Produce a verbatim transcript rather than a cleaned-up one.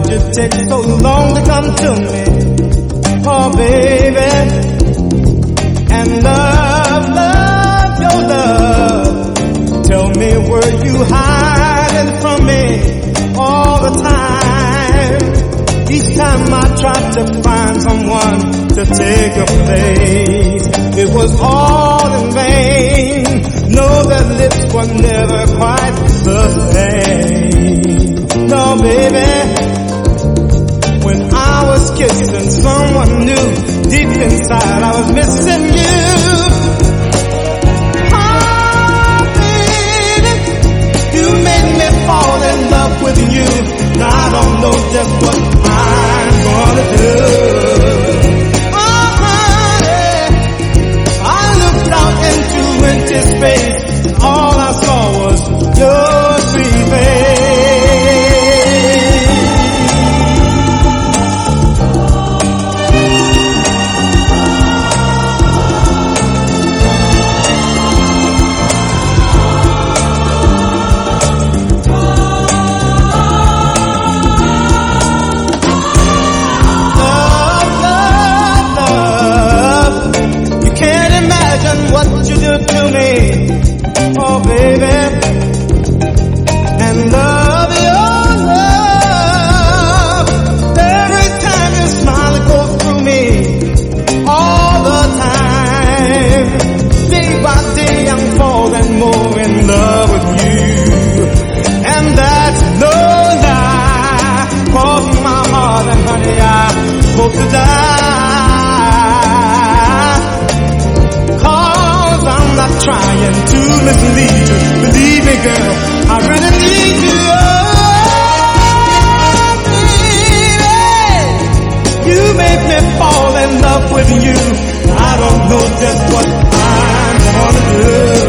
you take so long to come to me? Oh, baby. And love, love, your love. Tell me, were you hiding from me all the time? Each time I tried to find someone to take a place, it was all in vain. No, their lips were never quite the same. No, baby, when I was kissing someone new, deep inside I was missing you. Oh, baby, you made me fall in love with you. Now I don't know just what I'm gonna do. Oh, honey, I looked out into empty space. All I saw was your sweet face. Love, love, love. You can't imagine what you do to me. Oh, baby, and love, your love. Every time you smile, it goes through me all the time. Day by day, I'm falling more in love with you, and that's no lie. Cross my heart, and honey, I hope to die. Cause I'm not trying to mislead you. Believe me, girl, I really need you. Oh, baby, you make me fall in love with you. I don't know just what I'm gonna do.